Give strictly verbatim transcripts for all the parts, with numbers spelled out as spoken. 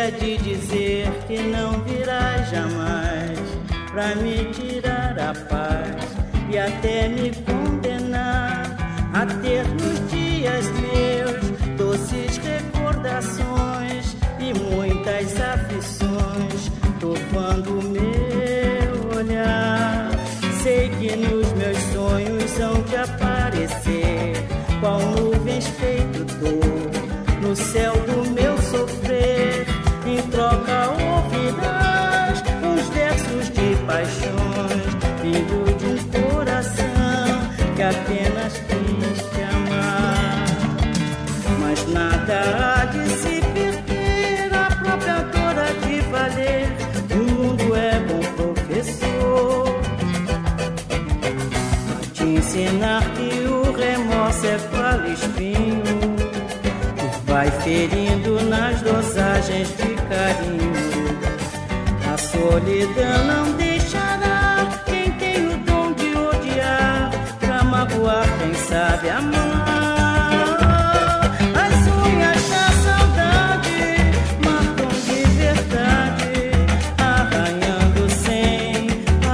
é de dizer que não virás jamais pra me tirar a paz e até me condenar a ter nos dias meus doces recordações e muitas aflições tocando o meu olhar. Sei que nos meus sonhos hão de aparecer qual nuvens feito dor no céu do meu sofrer. Em troca ouvirás uns versos de paixões vindo de um coração que apenas quis te amar. Mas nada há de se perder, a própria dor há de valer. O mundo é bom professor a te ensinar que o remorso é qual espinho que vai ferindo nas dosagens de carinho. A solidão não deixará quem tem o dom de odiar pra magoar quem sabe amar. As unhas da saudade marcam de verdade, arranhando sem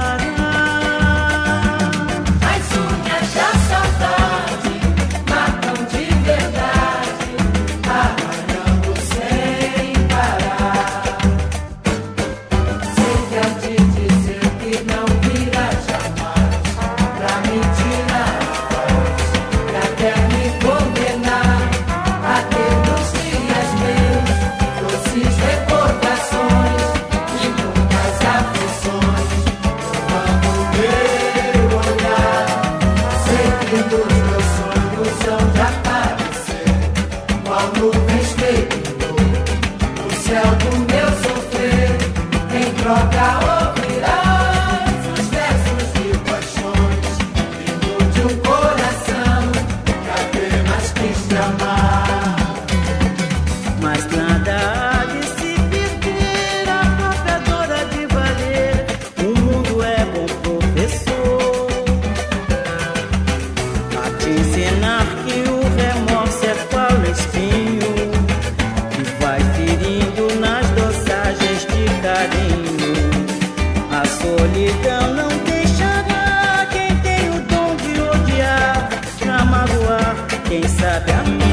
parar. As unhas da saudade marcam de verdade, arranhando sem parar. Sei que há de dizer que não virá jamais pra me tirar a paz e até me condenar a ter nos dias meus doces recordações e muitas aflições tomando o meu olhar. Sei que nos meus sonhos hão de aparecer qual nuvens feito dor no céu do meu sofrer. Em troca ouvirás os versos de paixões vindo de um coração que apenas quis te amar. Mas nada há de se perder, a própria dor há de valer. O mundo é bom professor a te ensinar que o remorso é qual espinho que vai ferindo nas dosagens de carinho. A solidão não deixará quem tem o dom de odiar pra magoar quem sabe amar.